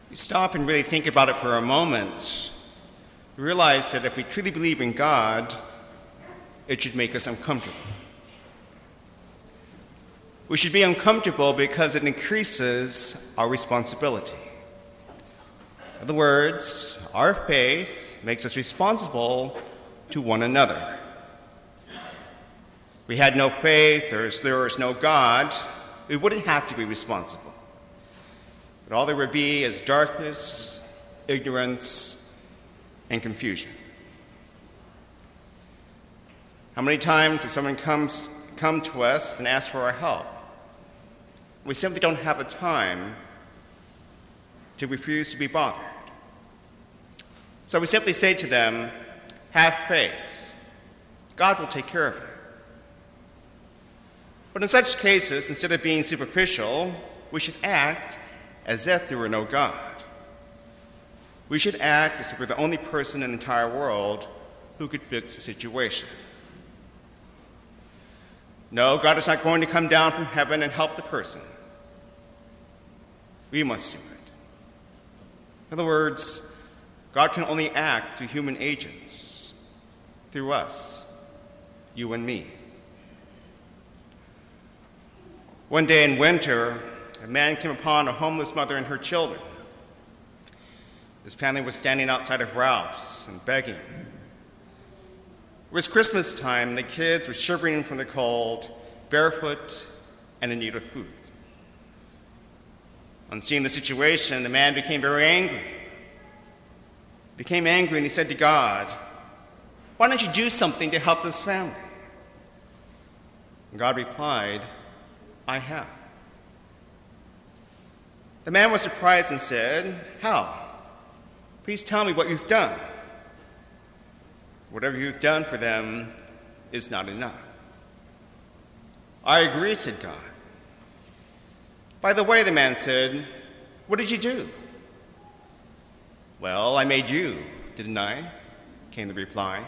We stop and really think about it for a moment, we realize that if we truly believe in God, it should make us uncomfortable. We should be uncomfortable because it increases our responsibility. In other words, our faith makes us responsible to one another. If we had no faith, or if there was no God, we wouldn't have to be responsible. But all there would be is darkness, ignorance, and confusion. How many times does someone come to us and ask for our help? We simply don't have the time to refuse to be bothered. So we simply say to them, have faith. God will take care of you. But in such cases, instead of being superficial, we should act as if there were no God. We should act as if we're the only person in the entire world who could fix the situation. No, God is not going to come down from heaven and help the person. We must do it. In other words, God can only act through human agents, through us, you and me. One day in winter, a man came upon a homeless mother and her children. This family was standing outside of Ralph's and begging. It was Christmas time, and the kids were shivering from the cold, barefoot, and in need of food. On seeing the situation, the man became very angry. He became angry and he said to God, "Why don't you do something to help this family?" And God replied, "I have." The man was surprised and said, "How? Please tell me what you've done." "Whatever you've done for them is not enough." "I agree," said God. "By the way," the man said, "what did you do?" "Well, I made you, didn't I?" came the reply.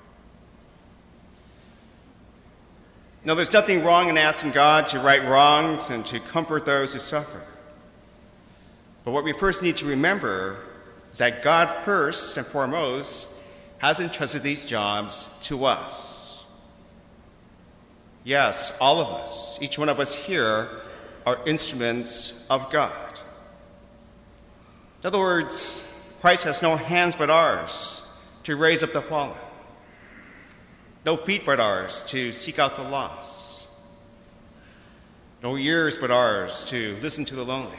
No, there's nothing wrong in asking God to right wrongs and to comfort those who suffer. But what we first need to remember is that God, first and foremost, has entrusted these jobs to us. Yes, all of us, each one of us here, are instruments of God. In other words, Christ has no hands but ours to raise up the fallen, no feet but ours to seek out the lost, no ears but ours to listen to the lonely,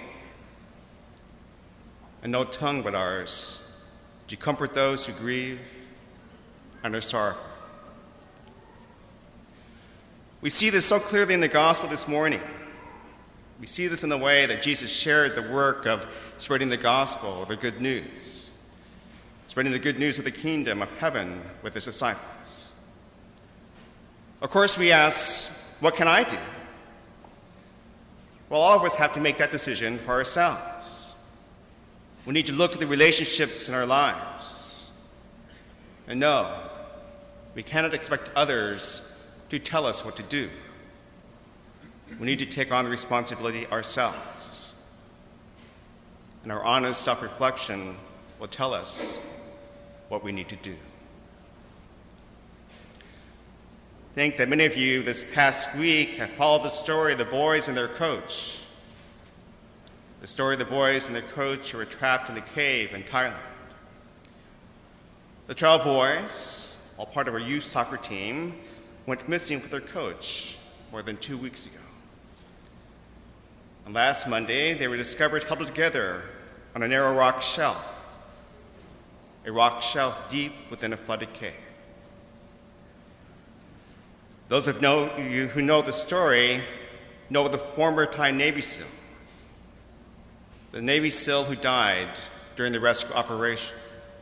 and no tongue but ours to comfort those who grieve and are sorrowful. We see this so clearly in the gospel this morning. We see this in the way that Jesus shared the work of spreading the gospel, the good news, spreading the good news of the kingdom of heaven with his disciples. Of course, we ask, what can I do? Well, all of us have to make that decision for ourselves. We need to look at the relationships in our lives. And no, we cannot expect others to tell us what to do. We need to take on the responsibility ourselves. And our honest self-reflection will tell us what we need to do. I think that many of you this past week have followed the story of the boys and their coach. The story of the boys and their coach who were trapped in a cave in Thailand. The 12 boys, all part of our youth soccer team, went missing with their coach more than 2 weeks ago. And last Monday, they were discovered huddled together on a narrow rock shelf, a rock shelf deep within a flooded cave. Those of you who know the story know the former Thai Navy SEAL, the Navy SEAL who died during the rescue operation.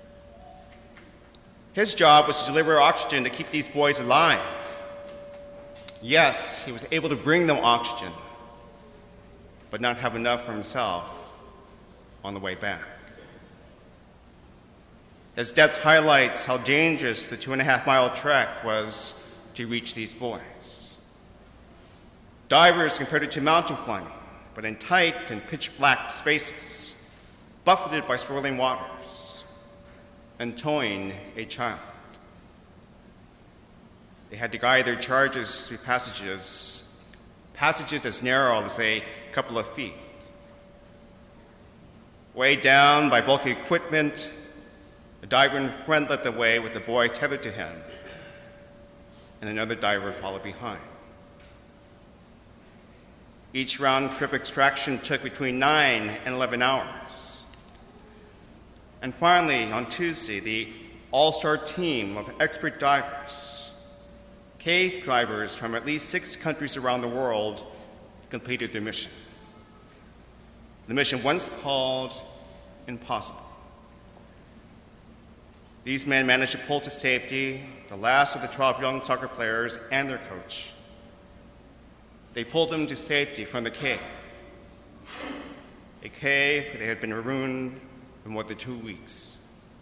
His job was to deliver oxygen to keep these boys alive. Yes, he was able to bring them oxygen, but not have enough for himself on the way back. His death highlights how dangerous the 2.5-mile trek was to reach these boys. Divers compared it to mountain climbing, but in tight and pitch-black spaces, buffeted by swirling waters, and towing a child. They had to guide their charges through passages as narrow as a couple of feet. Weighed down by bulky equipment, the diver in front led the way with the boy tethered to him, and another diver followed behind. Each round-trip extraction took between 9 and 11 hours. And finally, on Tuesday, the all-star team of expert divers, cave divers from at least 6 countries around the world, completed their mission. The mission once called impossible. These men managed to pull to safety the last of the 12 young soccer players and their coach. They pulled them to safety from the cave, a cave where they had been marooned for more than 2 weeks.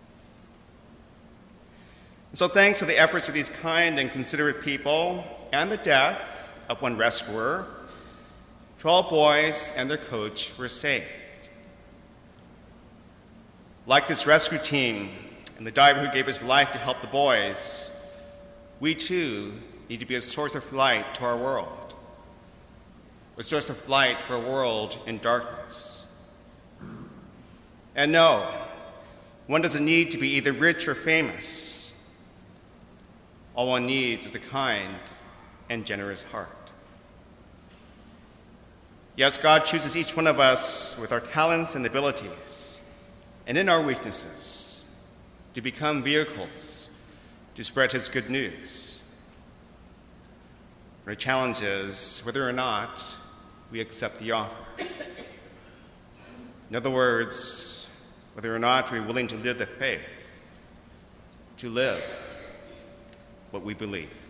And so thanks to the efforts of these kind and considerate people and the death of one rescuer, 12 boys and their coach were saved. Like this rescue team and the diver who gave his life to help the boys, we too need to be a source of light to our world, a source of light for a world in darkness. And no, one doesn't need to be either rich or famous. All one needs is a kind and generous heart. Yes, God chooses each one of us with our talents and abilities, and in our weaknesses, to become vehicles to spread His good news. Our challenge is whether or not we accept the offer. In other words, whether or not we're willing to live the faith, to live what we believe.